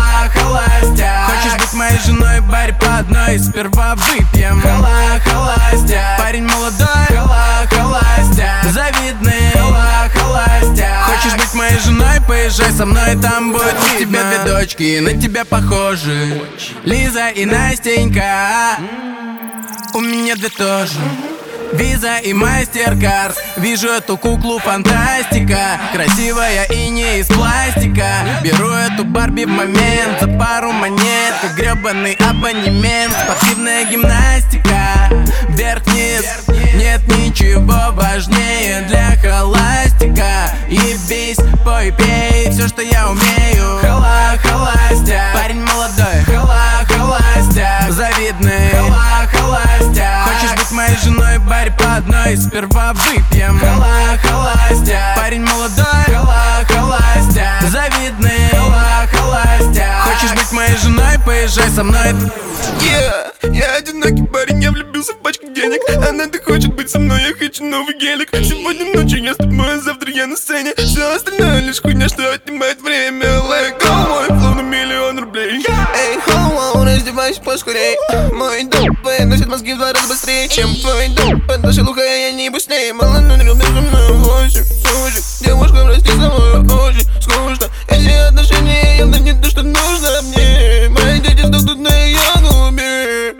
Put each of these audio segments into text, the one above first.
холостяк. Хочешь быть моей женой, барь по одной, сперва выпьем. Холостяк. Парень молодой, холостяк. Завидный, холостяк. Хочешь быть моей женой, поезжай со мной, там будет видно. У тебя две дочки, на тебя похожи, Лиза и Настенька. У меня две тоже, Виза и Мастеркард. Вижу эту куклу фантастика, красивая и не из пластика. Беру эту Барби в момент, за пару монет, как гребаный абонемент. Спортивная гимнастика, вверх-вниз, нет ничего важнее для холастика. Ебись, пой, пей, все, что я умею. Холостяк. Парень молодой, холостяк. Завидный, холостяк. Хочешь быть моей женой, барь по одной, сперва выпьем. Холостяк. Парень молодой, холостяк. Завидный, холостяк. Хочешь быть моей женой, поезжай со мной. Я одинокий парень, я влюбился в пачку денег. Она-то хочет быть со мной, я хочу новый гелик. Сегодня ночью я с тобой, а завтра я на сцене. Все остальное лишь хуйня, что отнимает время. Let go, мой флоу на 1 000 000 рублей. Эй, хоу, раздевайся поскорей. Мой дом выносит мозги в 2 раза быстрее, чем твой дом. Под шелуха я не быстрее. Маланун рядом со мной 8 сушек. Девушкам расти с тобой очень скучно. Эти отношения явно не то, что нужно мне. Мои дети сдохнут на ее губе.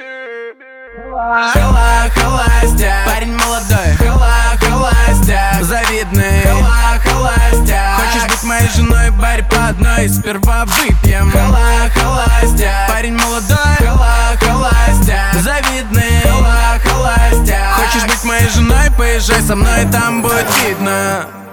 Холостяк. Парень молодой, холостяк. Завидный, холостяк. Хочешь быть моей женой, барь по одной, сперва выпьем. Холостяк. Парень молодой, холостяк. Завидный, холостяк. Хочешь быть моей женой, поезжай со мной, там будет видно.